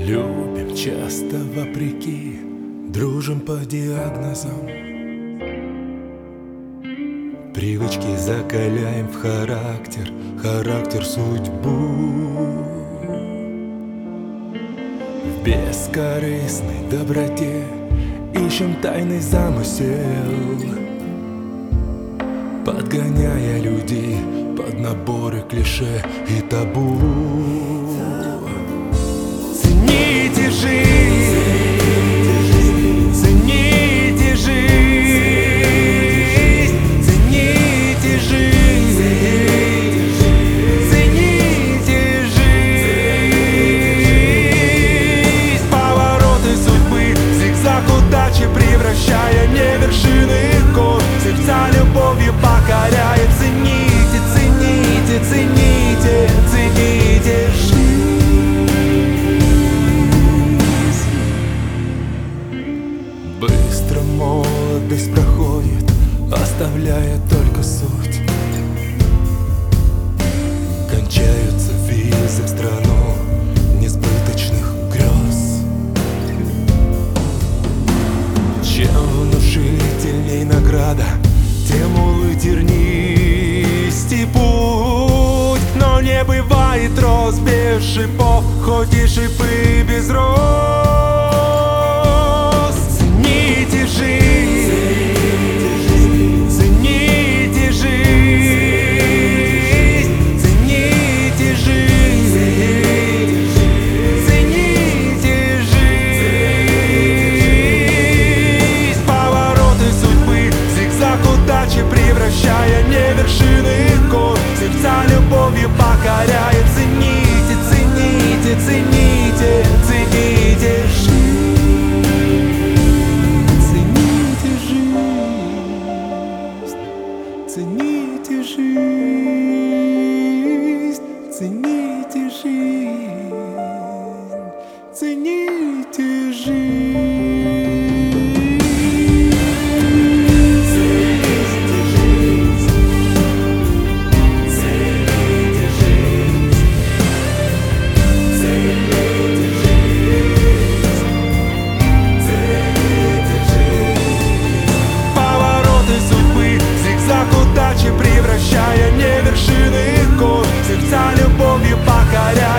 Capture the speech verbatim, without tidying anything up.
Любим часто вопреки, дружим по диагнозам. Привычки закаляем в характер, характер судьбу. В бескорыстной доброте ищем тайный замысел, подгоняя людей под наборы клише и табу. Цените жизнь, цените жизнь, цените жизнь, цените жизнь. Повороты судьбы, зигзаг удачи, превращая не вершины гор, сердца любовью покоряет. Цените, цените, цените, цените жизнь. Быстро молодость проходит, оставляя только суть. Кончаются визы в страну несбыточных грез. Чем внушительней награда, тем увы тернистей путь. Но не бывает роз без шипов, хоть и шипы без роз. Цените жизнь, цените жизнь, цените жизнь, цените жизнь. Повороты судьбы, зигзаг удачи, превращая не вершины гор, сердца любовью покоряет. Цените, цените, цените, цените жизнь. Цените жизнь, цените жизнь, цените жизнь. Превращая не вершины гор, сердца любовью покоряя.